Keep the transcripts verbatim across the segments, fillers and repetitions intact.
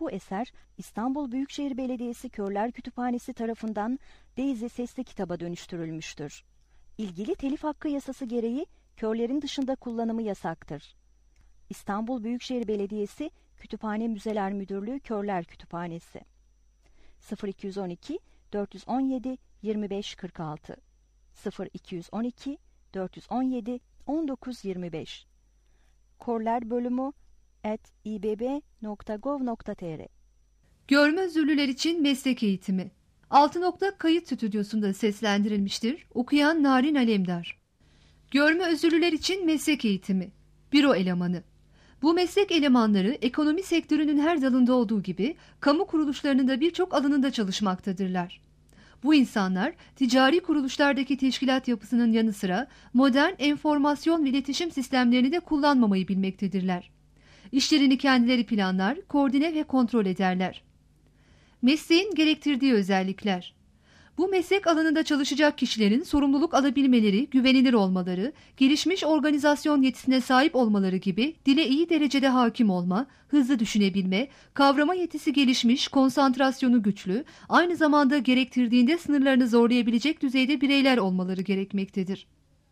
Bu eser İstanbul Büyükşehir Belediyesi Körler Kütüphanesi tarafından Daisy sesli kitaba dönüştürülmüştür. İlgili telif hakkı yasası gereği körlerin dışında kullanımı yasaktır. İstanbul Büyükşehir Belediyesi Kütüphane Müzeler Müdürlüğü Körler Kütüphanesi sıfır iki on iki dört on yedi yirmi beş kırk altı sıfır iki on iki dört on yedi on dokuz yirmi beş Körler bölümü at i b b nokta gov nokta t r Görme özürlüler için meslek eğitimi. Altı nokta kayıt stüdyosunda seslendirilmiştir. Okuyan Narin Alemdar. Görme özürlüler için meslek eğitimi. Büro elemanı. Bu meslek elemanları ekonomi sektörünün her dalında olduğu gibi kamu kuruluşlarının da birçok alanında çalışmaktadırlar. Bu insanlar ticari kuruluşlardaki teşkilat yapısının yanı sıra modern enformasyon ve iletişim sistemlerini de kullanmamayı bilmektedirler. İşlerini kendileri planlar, koordine ve kontrol ederler. Mesleğin gerektirdiği özellikler. Bu meslek alanında çalışacak kişilerin sorumluluk alabilmeleri, güvenilir olmaları, gelişmiş organizasyon yetisine sahip olmaları gibi dile iyi derecede hakim olma, hızlı düşünebilme, kavrama yetisi gelişmiş, konsantrasyonu güçlü, aynı zamanda gerektirdiğinde sınırlarını zorlayabilecek düzeyde bireyler olmaları gerekmektedir.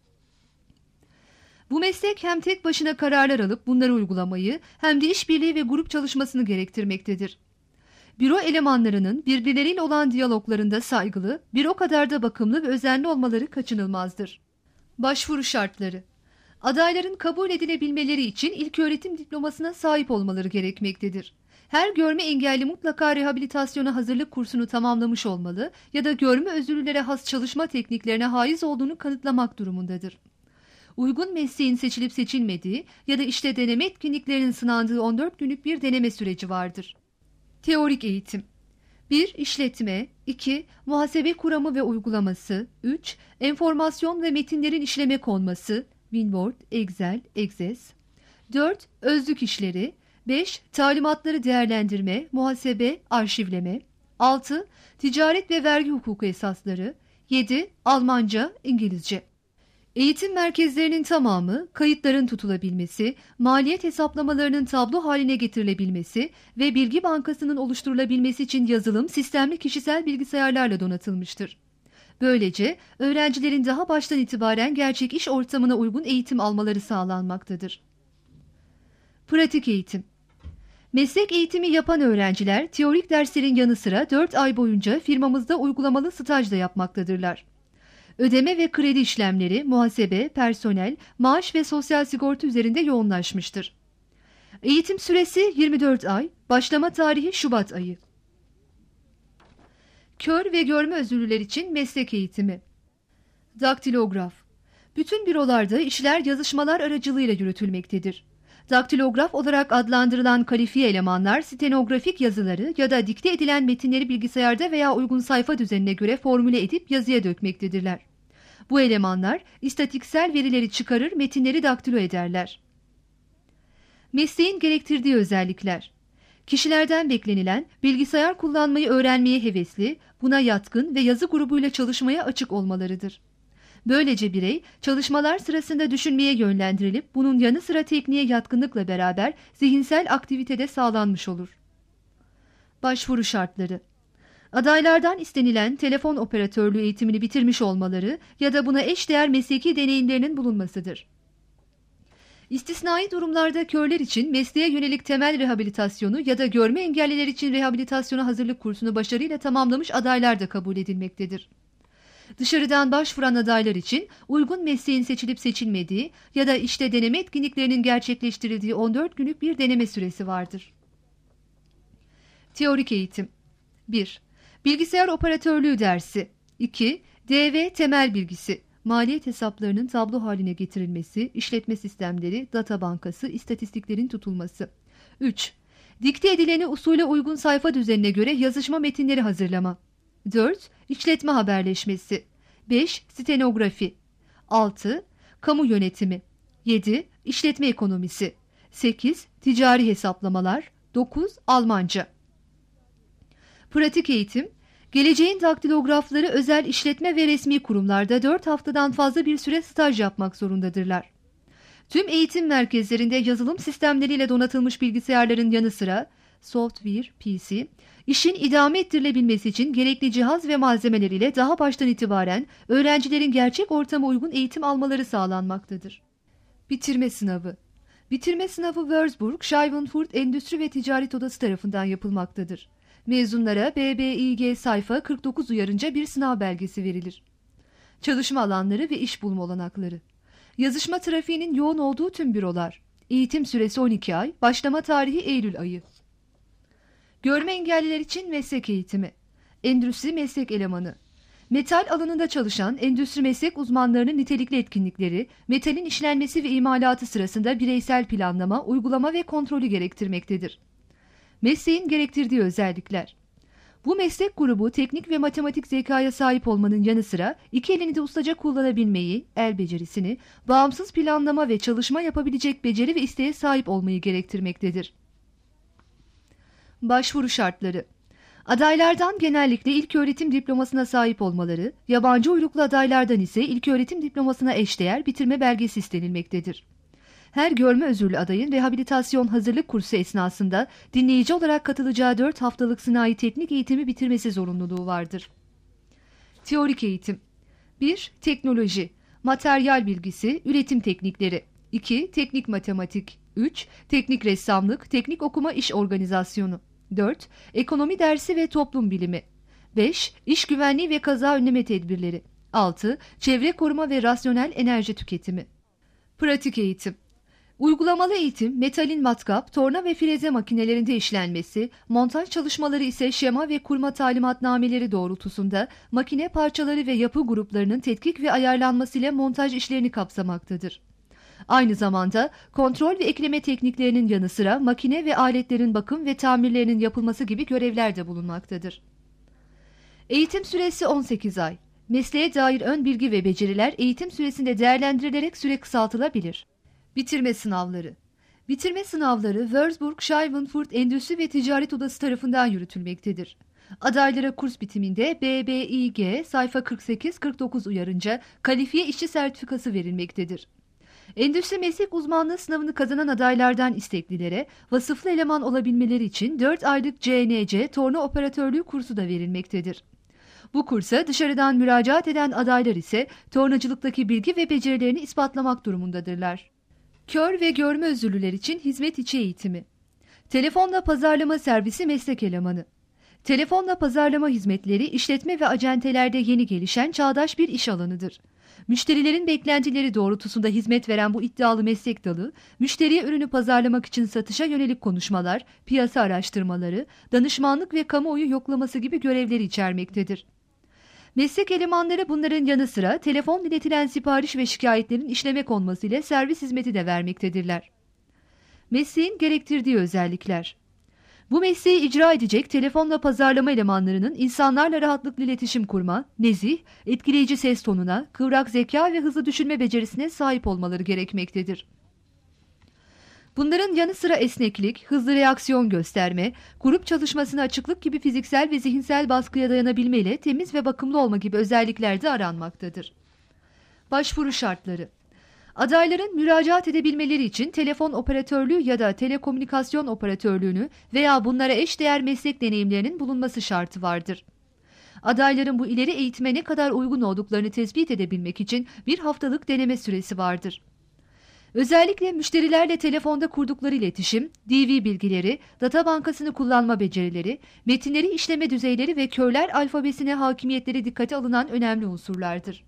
Bu meslek hem tek başına kararlar alıp bunları uygulamayı hem de işbirliği ve grup çalışmasını gerektirmektedir. Büro elemanlarının birbirleriyle olan diyaloglarında saygılı, bir o kadar da bakımlı ve özenli olmaları kaçınılmazdır. Başvuru şartları. Adayların kabul edilebilmeleri için ilköğretim diplomasına sahip olmaları gerekmektedir. Her görme engelli mutlaka rehabilitasyona hazırlık kursunu tamamlamış olmalı ya da görme özürlülere has çalışma tekniklerine haiz olduğunu kanıtlamak durumundadır. Uygun mesleğin seçilip seçilmediği ya da işte deneme etkinliklerinin sınandığı on dört günlük bir deneme süreci vardır. Teorik eğitim. bir İşletme, iki Muhasebe kuramı ve uygulaması, üç Enformasyon ve metinlerin işleme konması, Winword, Excel, Access, dört Özlük işleri, beş Talimatları değerlendirme, muhasebe, arşivleme, altı Ticaret ve vergi hukuku esasları, yedi Almanca, İngilizce. Eğitim merkezlerinin tamamı, kayıtların tutulabilmesi, maliyet hesaplamalarının tablo haline getirilebilmesi ve bilgi bankasının oluşturulabilmesi için yazılım, sistemli kişisel bilgisayarlarla donatılmıştır. Böylece öğrencilerin daha baştan itibaren gerçek iş ortamına uygun eğitim almaları sağlanmaktadır. Pratik eğitim. Meslek eğitimi yapan öğrenciler teorik derslerin yanı sıra dört ay boyunca firmamızda uygulamalı staj da yapmaktadırlar. Ödeme ve kredi işlemleri, muhasebe, personel, maaş ve sosyal sigorta üzerinde yoğunlaşmıştır. Eğitim süresi yirmi dört ay, başlama tarihi Şubat ayı. Kör ve görme özürlüler için meslek eğitimi. Daktilograf. Bütün bürolarda işler yazışmalar aracılığıyla yürütülmektedir. Daktilograf olarak adlandırılan kalifiye elemanlar stenografik yazıları ya da dikte edilen metinleri bilgisayarda veya uygun sayfa düzenine göre formüle edip yazıya dökmektedirler. Bu elemanlar istatiksel verileri çıkarır, metinleri daktilo ederler. Mesleğin gerektirdiği özellikler. Kişilerden beklenilen bilgisayar kullanmayı öğrenmeye hevesli, buna yatkın ve yazı grubuyla çalışmaya açık olmalarıdır. Böylece birey çalışmalar sırasında düşünmeye yönlendirilip bunun yanı sıra tekniğe yatkınlıkla beraber zihinsel aktivitede sağlanmış olur. Başvuru şartları. Adaylardan istenilen telefon operatörlüğü eğitimini bitirmiş olmaları ya da buna eşdeğer mesleki deneyimlerinin bulunmasıdır. İstisnai durumlarda körler için mesleğe yönelik temel rehabilitasyonu ya da görme engelliler için rehabilitasyona hazırlık kursunu başarıyla tamamlamış adaylar da kabul edilmektedir. Dışarıdan başvuran adaylar için uygun mesleğin seçilip seçilmediği ya da işte deneme etkinliklerinin gerçekleştirildiği on dört günlük bir deneme süresi vardır. Teorik eğitim. bir Bilgisayar operatörlüğü dersi. iki D V temel bilgisi. Maliyet hesaplarının tablo haline getirilmesi, işletme sistemleri, data bankası, istatistiklerin tutulması. üç Dikte edileni usule uygun sayfa düzenine göre yazışma metinleri hazırlama. dört İşletme haberleşmesi. beş Stenografi. altı Kamu yönetimi. yedi İşletme ekonomisi. sekiz Ticari hesaplamalar. dokuz Almanca. Pratik eğitim. Geleceğin daktilografları özel işletme ve resmi kurumlarda dört haftadan fazla bir süre staj yapmak zorundadırlar. Tüm eğitim merkezlerinde yazılım sistemleriyle donatılmış bilgisayarların yanı sıra Software P C, işin idame ettirilebilmesi için gerekli cihaz ve malzemeler ile daha baştan itibaren öğrencilerin gerçek ortama uygun eğitim almaları sağlanmaktadır. Bitirme sınavı. Bitirme sınavı Würzburg, Schweinfurt Endüstri ve Ticaret Odası tarafından yapılmaktadır. Mezunlara B B İ G sayfa kırk dokuz uyarınca bir sınav belgesi verilir. Çalışma alanları ve iş bulma olanakları. Yazışma trafiğinin yoğun olduğu tüm bürolar. Eğitim süresi on iki ay, başlama tarihi Eylül ayı. Görme engelliler için meslek eğitimi. Endüstri meslek elemanı. Metal alanında çalışan endüstri meslek uzmanlarının nitelikli etkinlikleri, metalin işlenmesi ve imalatı sırasında bireysel planlama, uygulama ve kontrolü gerektirmektedir. Mesleğin gerektirdiği özellikler. Bu meslek grubu teknik ve matematik zekaya sahip olmanın yanı sıra iki elini de ustaca kullanabilmeyi, el becerisini, bağımsız planlama ve çalışma yapabilecek beceri ve isteğe sahip olmayı gerektirmektedir. Başvuru şartları. Adaylardan genellikle ilköğretim diplomasına sahip olmaları, yabancı uyruklu adaylardan ise ilköğretim diplomasına eşdeğer bitirme belgesi istenilmektedir. Her görme özürlü adayın rehabilitasyon hazırlık kursu esnasında dinleyici olarak katılacağı dört haftalık sınai teknik eğitimi bitirmesi zorunluluğu vardır. Teorik eğitim. bir Teknoloji, materyal bilgisi, üretim teknikleri. iki Teknik matematik. üç Teknik ressamlık, teknik okuma iş organizasyonu. dört Ekonomi dersi ve toplum bilimi. beş İş güvenliği ve kaza önleme tedbirleri. altı Çevre koruma ve rasyonel enerji tüketimi. Pratik eğitim. Uygulamalı eğitim, metalin matkap, torna ve freze makinelerinde işlenmesi, montaj çalışmaları ise şema ve kurma talimatnameleri doğrultusunda makine parçaları ve yapı gruplarının tetkik ve ayarlanmasıyla montaj işlerini kapsamaktadır. Aynı zamanda kontrol ve ekleme tekniklerinin yanı sıra makine ve aletlerin bakım ve tamirlerinin yapılması gibi görevler de bulunmaktadır. Eğitim süresi on sekiz ay. Mesleğe dair ön bilgi ve beceriler eğitim süresinde değerlendirilerek süre kısaltılabilir. Bitirme sınavları. Bitirme sınavları Würzburg, Schweinfurt Endüstri ve Ticaret Odası tarafından yürütülmektedir. Adaylara kurs bitiminde B B İ G sayfa kırk sekiz kırk dokuz uyarınca kalifiye işçi sertifikası verilmektedir. Endüstri meslek uzmanlığı sınavını kazanan adaylardan isteklilere vasıflı eleman olabilmeleri için dört aylık C N C torna operatörlüğü kursu da verilmektedir. Bu kursa dışarıdan müracaat eden adaylar ise tornacılıktaki bilgi ve becerilerini ispatlamak durumundadırlar. Kör ve görme özürlüler için hizmet içi eğitimi. Telefonla pazarlama servisi meslek elemanı. Telefonla pazarlama hizmetleri işletme ve acentelerde yeni gelişen çağdaş bir iş alanıdır. Müşterilerin beklentileri doğrultusunda hizmet veren bu iddialı meslek dalı, müşteriye ürünü pazarlamak için satışa yönelik konuşmalar, piyasa araştırmaları, danışmanlık ve kamuoyu yoklaması gibi görevleri içermektedir. Meslek elemanları bunların yanı sıra telefon iletilen sipariş ve şikayetlerin işleme konması ile servis hizmeti de vermektedirler. Mesleğin gerektirdiği özellikler. Bu mesleği icra edecek telefonla pazarlama elemanlarının insanlarla rahatlıkla iletişim kurma, nezih, etkileyici ses tonuna, kıvrak zeka ve hızlı düşünme becerisine sahip olmaları gerekmektedir. Bunların yanı sıra esneklik, hızlı reaksiyon gösterme, grup çalışmasına açıklık gibi fiziksel ve zihinsel baskıya dayanabilme ile temiz ve bakımlı olma gibi özellikler de aranmaktadır. Başvuru şartları. Adayların müracaat edebilmeleri için telefon operatörlüğü ya da telekomünikasyon operatörlüğünü veya bunlara eşdeğer meslek deneyimlerinin bulunması şartı vardır. Adayların bu ileri eğitime ne kadar uygun olduklarını tespit edebilmek için bir haftalık deneme süresi vardır. Özellikle müşterilerle telefonda kurdukları iletişim, D V bilgileri, data bankasını kullanma becerileri, metinleri işleme düzeyleri ve körler alfabesine hakimiyetleri dikkate alınan önemli unsurlardır.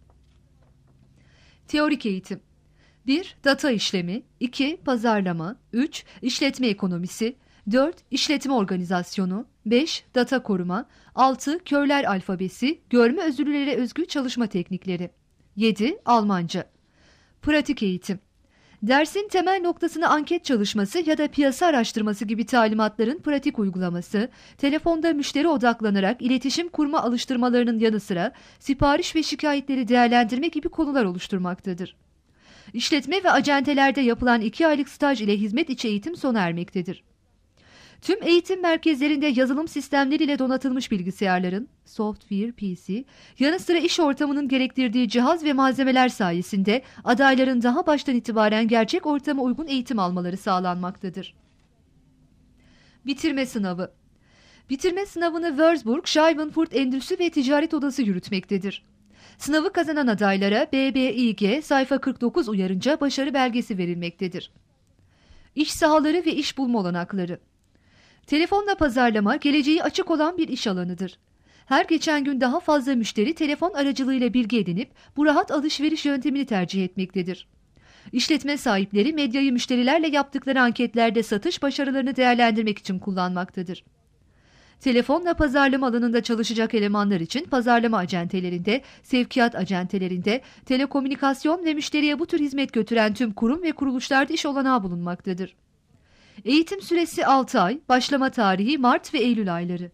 Teorik eğitim. bir Data işlemi, iki Pazarlama, üç İşletme ekonomisi, dört İşletme organizasyonu, beş Data koruma, altı Körler alfabesi, görme özürlülere özgü çalışma teknikleri, yedi Almanca. Pratik eğitim. Dersin temel noktasına anket çalışması ya da piyasa araştırması gibi talimatların pratik uygulaması, telefonda müşteri odaklanarak iletişim kurma alıştırmalarının yanı sıra sipariş ve şikayetleri değerlendirme gibi konular oluşturmaktadır. İşletme ve acentelerde yapılan iki aylık staj ile hizmet içi eğitim sona ermektedir. Tüm eğitim merkezlerinde yazılım sistemleriyle donatılmış bilgisayarların, Software P C, yanı sıra iş ortamının gerektirdiği cihaz ve malzemeler sayesinde adayların daha baştan itibaren gerçek ortama uygun eğitim almaları sağlanmaktadır. Bitirme sınavı. Bitirme sınavını Würzburg Schweinfurt Endüstri ve Ticaret Odası yürütmektedir. Sınavı kazanan adaylara B B İ G sayfa kırk dokuz uyarınca başarı belgesi verilmektedir. İş sahaları ve iş bulma olanakları. Telefonla pazarlama geleceği açık olan bir iş alanıdır. Her geçen gün daha fazla müşteri telefon aracılığıyla bilgi edinip bu rahat alışveriş yöntemini tercih etmektedir. İşletme sahipleri medyayı müşterilerle yaptıkları anketlerde satış başarılarını değerlendirmek için kullanmaktadır. Telefonla pazarlama alanında çalışacak elemanlar için pazarlama acentelerinde, sevkiyat acentelerinde, telekomünikasyon ve müşteriye bu tür hizmet götüren tüm kurum ve kuruluşlarda iş olanağı bulunmaktadır. Eğitim süresi altı ay, başlama tarihi Mart ve Eylül ayları.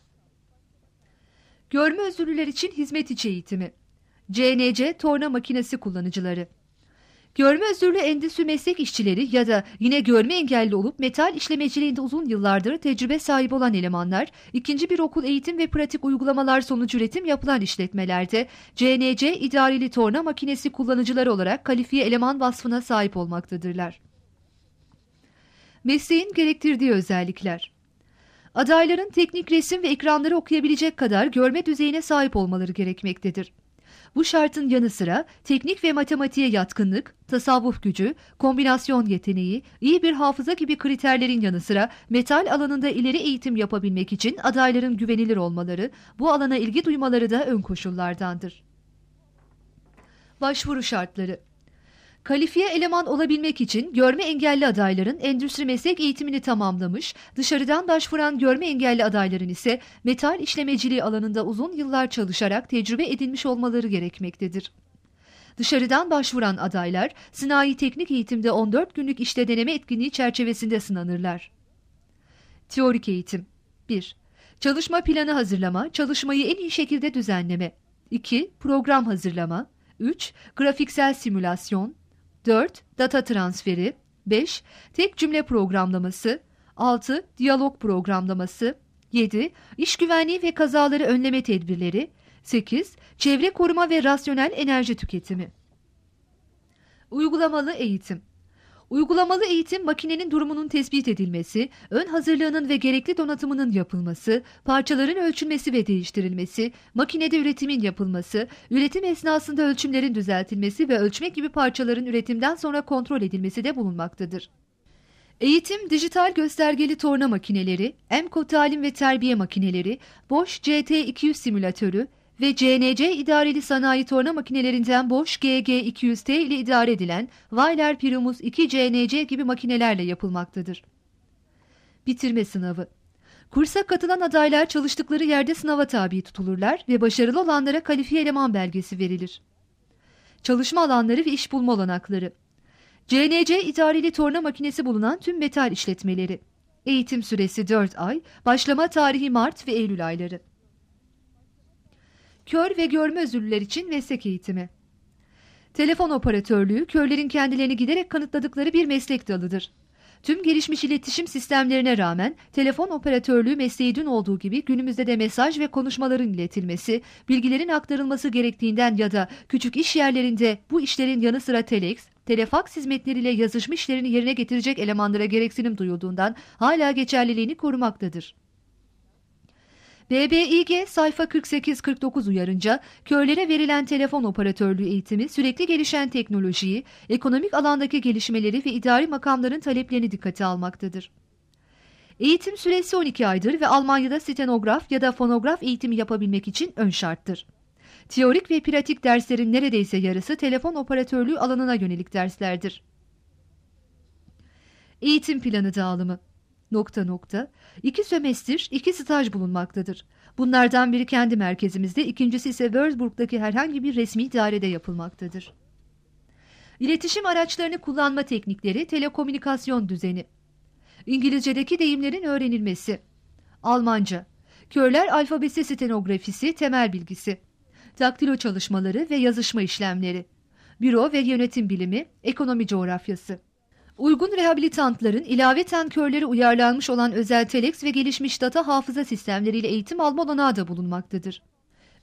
Görme özürlüler için hizmet içi eğitimi. C N C torna makinesi kullanıcıları. Görme özürlü endüstri meslek işçileri ya da yine görme engelli olup metal işlemeciliğinde uzun yıllardır tecrübe sahibi olan elemanlar, ikinci bir okul eğitim ve pratik uygulamalar sonucu üretim yapılan işletmelerde C N C idareli torna makinesi kullanıcıları olarak kalifiye eleman vasfına sahip olmaktadırlar. Mesleğin gerektirdiği özellikler. Adayların teknik resim ve ekranları okuyabilecek kadar görme düzeyine sahip olmaları gerekmektedir. Bu şartın yanı sıra teknik ve matematiğe yatkınlık, tasavvuf gücü, kombinasyon yeteneği, iyi bir hafıza gibi kriterlerin yanı sıra metal alanında ileri eğitim yapabilmek için adayların güvenilir olmaları, bu alana ilgi duymaları da ön koşullardandır. Başvuru şartları. Kalifiye eleman olabilmek için görme engelli adayların endüstri meslek eğitimini tamamlamış, dışarıdan başvuran görme engelli adayların ise metal işlemeciliği alanında uzun yıllar çalışarak tecrübe edinmiş olmaları gerekmektedir. Dışarıdan başvuran adaylar, sınai teknik eğitimde on dört günlük işte deneme etkinliği çerçevesinde sınanırlar. Teorik eğitim. bir. Çalışma planı hazırlama, çalışmayı en iyi şekilde düzenleme. iki. Program hazırlama. üç. Grafiksel simülasyon. dört. Data transferi. beş. Tek cümle programlaması. altı. Diyalog programlaması. yedi. İş güvenliği ve kazaları önleme tedbirleri. sekiz. Çevre koruma ve rasyonel enerji tüketimi. Uygulamalı eğitim. Uygulamalı eğitim makinenin durumunun tespit edilmesi, ön hazırlığının ve gerekli donatımının yapılması, parçaların ölçülmesi ve değiştirilmesi, makinede üretimin yapılması, üretim esnasında ölçümlerin düzeltilmesi ve ölçmek gibi parçaların üretimden sonra kontrol edilmesi de bulunmaktadır. Eğitim, dijital göstergeli torna makineleri, EMCO talim ve terbiye makineleri, Bosch C T iki yüz simülatörü ve C N C idareli sanayi torna makinelerinden Bosch G G iki yüz T ile idare edilen Weiler Primus iki C N C gibi makinelerle yapılmaktadır. Bitirme sınavı. Kursa katılan adaylar çalıştıkları yerde sınava tabi tutulurlar ve başarılı olanlara kalifiye eleman belgesi verilir. Çalışma alanları ve iş bulma olanakları. C N C idareli torna makinesi bulunan tüm metal işletmeleri. Eğitim süresi dört ay, başlama tarihi Mart ve Eylül ayları. Kör ve görme özürlüler için meslek eğitimi. Telefon operatörlüğü, körlerin kendilerini giderek kanıtladıkları bir meslek dalıdır. Tüm gelişmiş iletişim sistemlerine rağmen telefon operatörlüğü mesleği dün olduğu gibi günümüzde de mesaj ve konuşmaların iletilmesi, bilgilerin aktarılması gerektiğinden ya da küçük iş yerlerinde bu işlerin yanı sıra telex, telefaks hizmetleriyle yazışma işlerini yerine getirecek elemanlara gereksinim duyulduğundan hala geçerliliğini korumaktadır. B B İ G sayfa kırk sekiz kırk dokuz uyarınca körlere verilen telefon operatörlüğü eğitimi sürekli gelişen teknolojiyi, ekonomik alandaki gelişmeleri ve idari makamların taleplerini dikkate almaktadır. Eğitim süresi on iki aydır ve Almanya'da stenograf ya da fonograf eğitimi yapabilmek için ön şarttır. Teorik ve pratik derslerin neredeyse yarısı telefon operatörlüğü alanına yönelik derslerdir. Eğitim planı dağılımı. Nokta nokta. İki sömestr, iki staj bulunmaktadır. Bunlardan biri kendi merkezimizde, ikincisi ise Würzburg'daki herhangi bir resmi idarede yapılmaktadır. İletişim araçlarını kullanma teknikleri, telekomünikasyon düzeni. İngilizce'deki deyimlerin öğrenilmesi. Almanca. Körler alfabesi stenografisi, temel bilgisi. Daktilo çalışmaları ve yazışma işlemleri. Büro ve yönetim bilimi, ekonomi coğrafyası. Uygun rehabilitantların ilaveten körlere uyarlanmış olan özel telex ve gelişmiş data hafıza sistemleriyle eğitim alma olanağı da bulunmaktadır.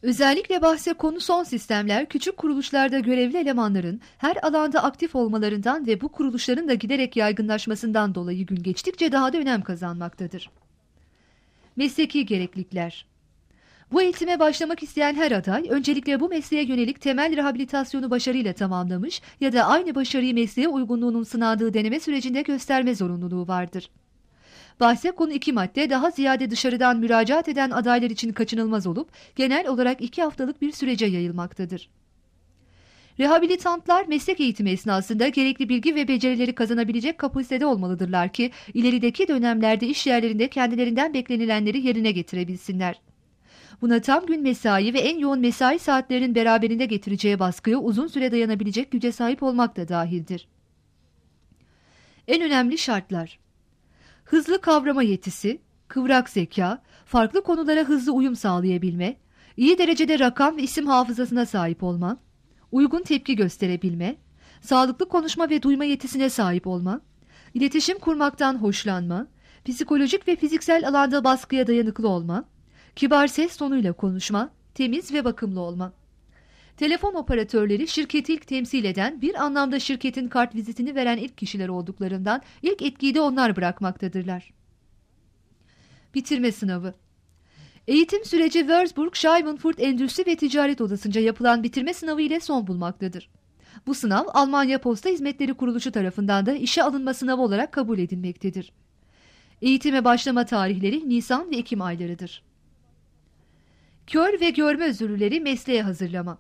Özellikle bahse konu son sistemler, küçük kuruluşlarda görevli elemanların her alanda aktif olmalarından ve bu kuruluşların da giderek yaygınlaşmasından dolayı gün geçtikçe daha da önem kazanmaktadır. Mesleki gereklilikler. Bu eğitime başlamak isteyen her aday, öncelikle bu mesleğe yönelik temel rehabilitasyonu başarıyla tamamlamış ya da aynı başarıyı mesleğe uygunluğunun sınandığı deneme sürecinde gösterme zorunluluğu vardır. Bahse konu iki madde daha ziyade dışarıdan müracaat eden adaylar için kaçınılmaz olup, genel olarak iki haftalık bir sürece yayılmaktadır. Rehabilitantlar meslek eğitimi esnasında gerekli bilgi ve becerileri kazanabilecek kapasitede olmalıdırlar ki, ilerideki dönemlerde iş yerlerinde kendilerinden beklenilenleri yerine getirebilsinler. Buna tam gün mesai ve en yoğun mesai saatlerinin beraberinde getireceği baskıya uzun süre dayanabilecek güce sahip olmak da dahildir. En önemli şartlar: hızlı kavrama yetisi, kıvrak zeka, farklı konulara hızlı uyum sağlayabilme, iyi derecede rakam ve isim hafızasına sahip olma, uygun tepki gösterebilme, sağlıklı konuşma ve duyma yetisine sahip olma, iletişim kurmaktan hoşlanma, psikolojik ve fiziksel alanda baskıya dayanıklı olma, kibar ses tonuyla konuşma, temiz ve bakımlı olma. Telefon operatörleri şirketi ilk temsil eden, bir anlamda şirketin kart vizitini veren ilk kişiler olduklarından ilk etkiyi de onlar bırakmaktadırlar. Bitirme sınavı. Eğitim süreci Würzburg-Schweinfurt Endüstri ve Ticaret Odası'nca yapılan bitirme sınavı ile son bulmaktadır. Bu sınav Almanya Posta Hizmetleri Kuruluşu tarafından da işe alınma sınavı olarak kabul edilmektedir. Eğitime başlama tarihleri Nisan ve Ekim aylarıdır. Kör ve görme özürlüleri mesleğe hazırlama.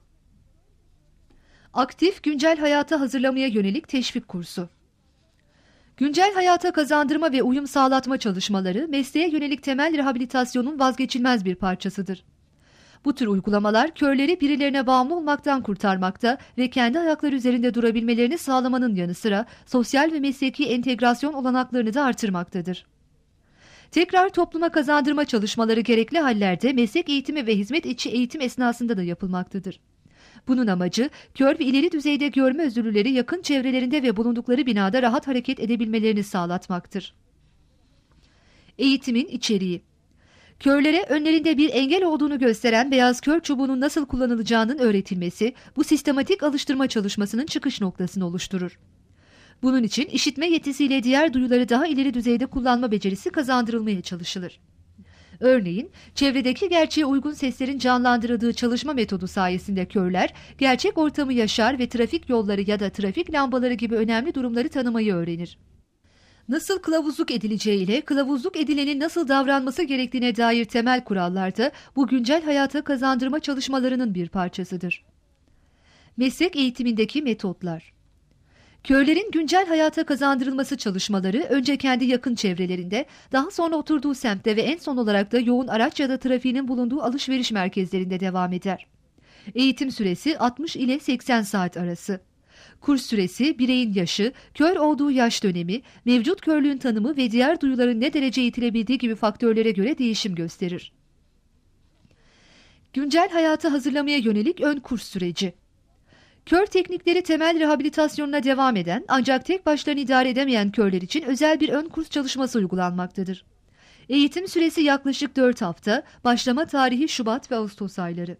Aktif güncel hayata hazırlamaya yönelik teşvik kursu. Güncel hayata kazandırma ve uyum sağlatma çalışmaları mesleğe yönelik temel rehabilitasyonun vazgeçilmez bir parçasıdır. Bu tür uygulamalar körleri birilerine bağımlı olmaktan kurtarmakta ve kendi ayakları üzerinde durabilmelerini sağlamanın yanı sıra sosyal ve mesleki entegrasyon olanaklarını da artırmaktadır. Tekrar topluma kazandırma çalışmaları gerekli hallerde meslek eğitimi ve hizmet içi eğitim esnasında da yapılmaktadır. Bunun amacı, kör ve ileri düzeyde görme özürlüleri yakın çevrelerinde ve bulundukları binada rahat hareket edebilmelerini sağlatmaktır. Eğitimin içeriği. Körlere önlerinde bir engel olduğunu gösteren beyaz kör çubuğunun nasıl kullanılacağının öğretilmesi, bu sistematik alıştırma çalışmasının çıkış noktasını oluşturur. Bunun için işitme yetisiyle diğer duyuları daha ileri düzeyde kullanma becerisi kazandırılmaya çalışılır. Örneğin, çevredeki gerçeğe uygun seslerin canlandırıldığı çalışma metodu sayesinde körler, gerçek ortamı yaşar ve trafik yolları ya da trafik lambaları gibi önemli durumları tanımayı öğrenir. Nasıl kılavuzluk edileceği ile kılavuzluk edilenin nasıl davranması gerektiğine dair temel kurallar da bu güncel hayata kazandırma çalışmalarının bir parçasıdır. Meslek eğitimindeki metotlar. Körlerin güncel hayata kazandırılması çalışmaları önce kendi yakın çevrelerinde, daha sonra oturduğu semtte ve en son olarak da yoğun araç ya da trafiğinin bulunduğu alışveriş merkezlerinde devam eder. Eğitim süresi altmış ile seksen saat arası. Kurs süresi, bireyin yaşı, kör olduğu yaş dönemi, mevcut körlüğün tanımı ve diğer duyuların ne derece eğitilebildiği gibi faktörlere göre değişim gösterir. Güncel hayata hazırlamaya yönelik ön kurs süreci. Kör teknikleri temel rehabilitasyonuna devam eden ancak tek başlarına idare edemeyen körler için özel bir ön kurs çalışması uygulanmaktadır. Eğitim süresi yaklaşık dört hafta, başlama tarihi Şubat ve Ağustos ayları.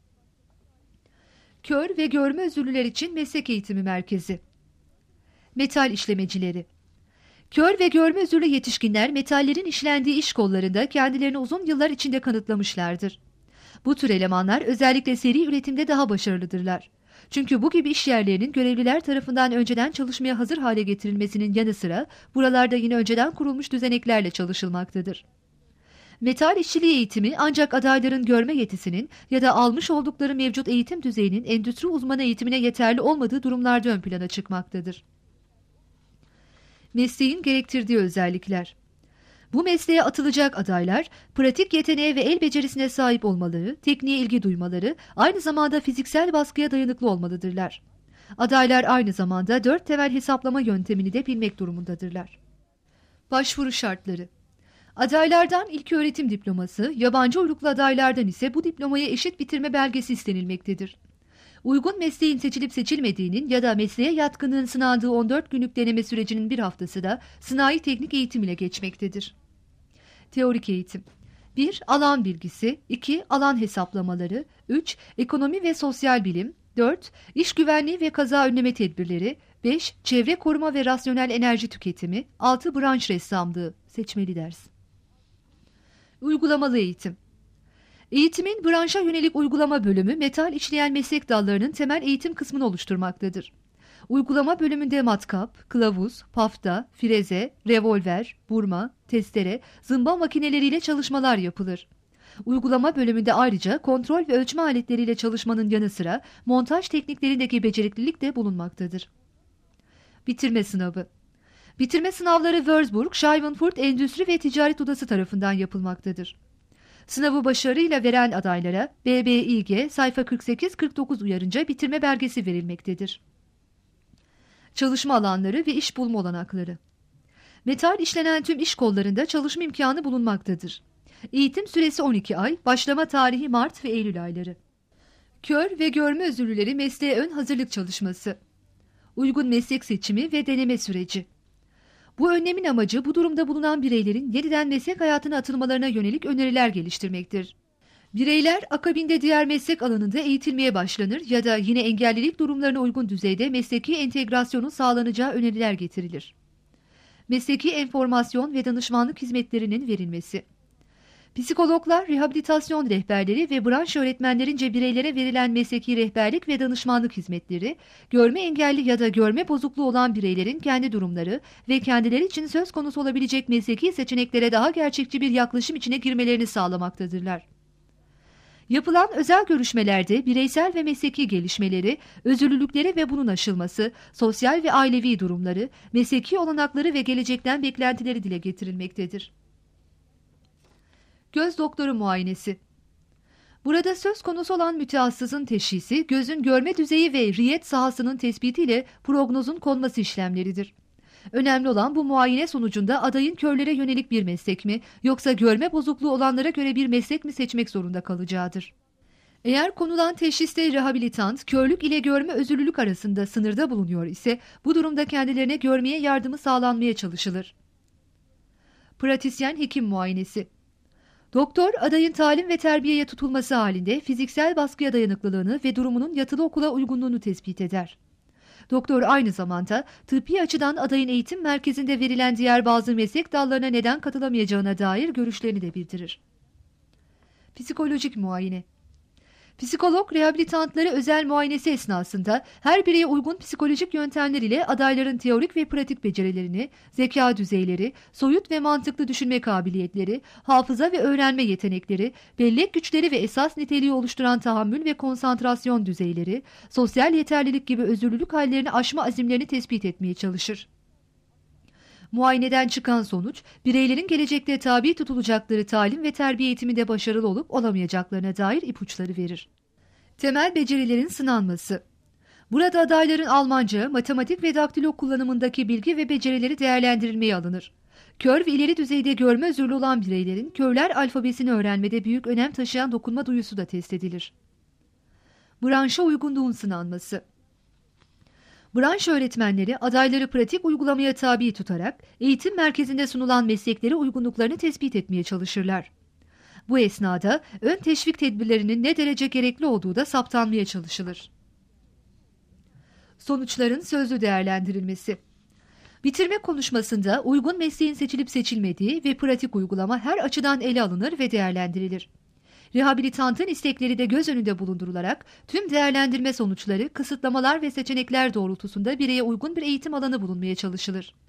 Kör ve görme özürlüler için meslek eğitimi merkezi. Metal işlemecileri. Kör ve görme özürlü yetişkinler metallerin işlendiği iş kollarında kendilerini uzun yıllar içinde kanıtlamışlardır. Bu tür elemanlar özellikle seri üretimde daha başarılıdırlar. Çünkü bu gibi iş yerlerinin görevliler tarafından önceden çalışmaya hazır hale getirilmesinin yanı sıra buralarda yine önceden kurulmuş düzeneklerle çalışılmaktadır. Metal işçiliği eğitimi ancak adayların görme yetisinin ya da almış oldukları mevcut eğitim düzeyinin endüstri uzmanı eğitimine yeterli olmadığı durumlarda ön plana çıkmaktadır. Mesleğin gerektirdiği özellikler. Bu mesleğe atılacak adaylar, pratik yeteneğe ve el becerisine sahip olmaları, tekniğe ilgi duymaları, aynı zamanda fiziksel baskıya dayanıklı olmalıdırlar. Adaylar aynı zamanda dört temel hesaplama yöntemini de bilmek durumundadırlar. Başvuru şartları. Adaylardan ilköğretim diploması, yabancı uyruklu adaylardan ise bu diplomaya eşit bitirme belgesi istenilmektedir. Uygun mesleğin seçilip seçilmediğinin ya da mesleğe yatkınlığın sınandığı on dört günlük deneme sürecinin bir haftası da sınai teknik eğitim ile geçmektedir. Teorik eğitim. bir Alan bilgisi, iki Alan hesaplamaları, üç Ekonomi ve sosyal bilim, dört İş güvenliği ve kaza önleme tedbirleri, beş Çevre koruma ve rasyonel enerji tüketimi, altı Branş ressamlığı seçmeli ders. Uygulamalı eğitim. Eğitimin branşa yönelik uygulama bölümü metal işleyen meslek dallarının temel eğitim kısmını oluşturmaktadır. Uygulama bölümünde matkap, kılavuz, pafta, freze, revolver, burma, testere, zımba makineleriyle çalışmalar yapılır. Uygulama bölümünde ayrıca kontrol ve ölçme aletleriyle çalışmanın yanı sıra montaj tekniklerindeki beceriklilik de bulunmaktadır. Bitirme sınavı. Bitirme sınavları Würzburg, Schweinfurt Endüstri ve Ticaret Odası tarafından yapılmaktadır. Sınavı başarıyla veren adaylara B B İ G sayfa kırk sekiz kırk dokuz uyarınca bitirme belgesi verilmektedir. Çalışma alanları ve iş bulma olanakları. Metal işlenen tüm iş kollarında çalışma imkanı bulunmaktadır. Eğitim süresi on iki ay, başlama tarihi Mart ve Eylül ayları. Kör ve görme özürlüleri mesleğe ön hazırlık çalışması. Uygun meslek seçimi ve deneme süreci. Bu önlemin amacı bu durumda bulunan bireylerin yeniden meslek hayatına atılmalarına yönelik öneriler geliştirmektir. Bireyler akabinde diğer meslek alanında eğitilmeye başlanır ya da yine engellilik durumlarına uygun düzeyde mesleki entegrasyonun sağlanacağı öneriler getirilir. Mesleki enformasyon ve danışmanlık hizmetlerinin verilmesi. Psikologlar, rehabilitasyon rehberleri ve branş öğretmenlerince bireylere verilen mesleki rehberlik ve danışmanlık hizmetleri, görme engelli ya da görme bozukluğu olan bireylerin kendi durumları ve kendileri için söz konusu olabilecek mesleki seçeneklere daha gerçekçi bir yaklaşım içine girmelerini sağlamaktadırlar. Yapılan özel görüşmelerde bireysel ve mesleki gelişmeleri, özürlülükleri ve bunun aşılması, sosyal ve ailevi durumları, mesleki olanakları ve gelecekten beklentileri dile getirilmektedir. Göz doktoru muayenesi. Burada söz konusu olan mütehassısın teşhisi, gözün görme düzeyi ve riyet sahasının tespitiyle prognozun konması işlemleridir. Önemli olan bu muayene sonucunda adayın körlere yönelik bir meslek mi, yoksa görme bozukluğu olanlara göre bir meslek mi seçmek zorunda kalacağıdır. Eğer konulan teşhiste rehabilitant, körlük ile görme özürlülük arasında sınırda bulunuyor ise, bu durumda kendilerine görmeye yardımı sağlanmaya çalışılır. Pratisyen hekim muayenesi. Doktor, adayın talim ve terbiyeye tutulması halinde fiziksel baskıya dayanıklılığını ve durumunun yatılı okula uygunluğunu tespit eder. Doktor aynı zamanda tıbbi açıdan adayın eğitim merkezinde verilen diğer bazı meslek dallarına neden katılamayacağına dair görüşlerini de bildirir. Psikolojik muayene. Psikolog, rehabilitantları özel muayenesi esnasında her bireye uygun psikolojik yöntemler ile adayların teorik ve pratik becerilerini, zeka düzeyleri, soyut ve mantıklı düşünme kabiliyetleri, hafıza ve öğrenme yetenekleri, bellek güçleri ve esas niteliği oluşturan tahammül ve konsantrasyon düzeyleri, sosyal yeterlilik gibi özürlülük hallerini aşma azimlerini tespit etmeye çalışır. Muayeneden çıkan sonuç, bireylerin gelecekte tabi tutulacakları talim ve terbiye eğitiminde başarılı olup olamayacaklarına dair ipuçları verir. Temel becerilerin sınanması. Burada adayların Almanca, matematik ve daktilo kullanımındaki bilgi ve becerileri değerlendirilmeye alınır. Kör ve ileri düzeyde görme özürlü olan bireylerin körler alfabesini öğrenmede büyük önem taşıyan dokunma duyusu da test edilir. Branşa uygunluğun sınanması. Branş öğretmenleri adayları pratik uygulamaya tabi tutarak eğitim merkezinde sunulan meslekleri uygunluklarını tespit etmeye çalışırlar. Bu esnada ön teşvik tedbirlerinin ne derece gerekli olduğu da saptanmaya çalışılır. Sonuçların sözlü değerlendirilmesi. Bitirme konuşmasında uygun mesleğin seçilip seçilmediği ve pratik uygulama her açıdan ele alınır ve değerlendirilir. Rehabilitantın istekleri de göz önünde bulundurularak tüm değerlendirme sonuçları, kısıtlamalar ve seçenekler doğrultusunda bireye uygun bir eğitim alanı bulunmaya çalışılır.